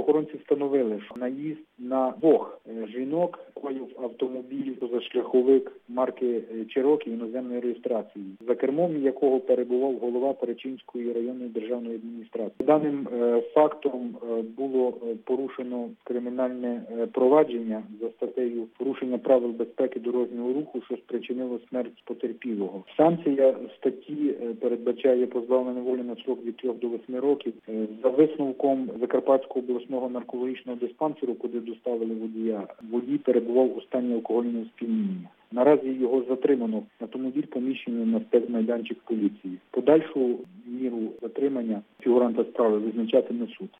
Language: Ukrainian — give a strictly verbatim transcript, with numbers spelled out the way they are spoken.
правоохоронці встановили, що наїзд на двох жінок коїв автомобіль позашляховик марки «Чирокі» іноземної реєстрації, за кермом якого перебував голова Перечинської районної державної адміністрації. Даним фактом було порушено кримінальне провадження за статтею «Порушення правил безпеки дорожнього руху, що спричинило смерть потерпілого». Санкція статті передбачає позбавлення волі на строк від трьох до восьми років. За висновком Закарпатського обласного наркологічного диспансеру, куди доставили водія, водій перебував у стані алкогольного сп'яніння. Наразі його затримано, автомобіль поміщено на спецмайданчик поліції. Подальшу міру затримання фігуранта справи визначатиме суд.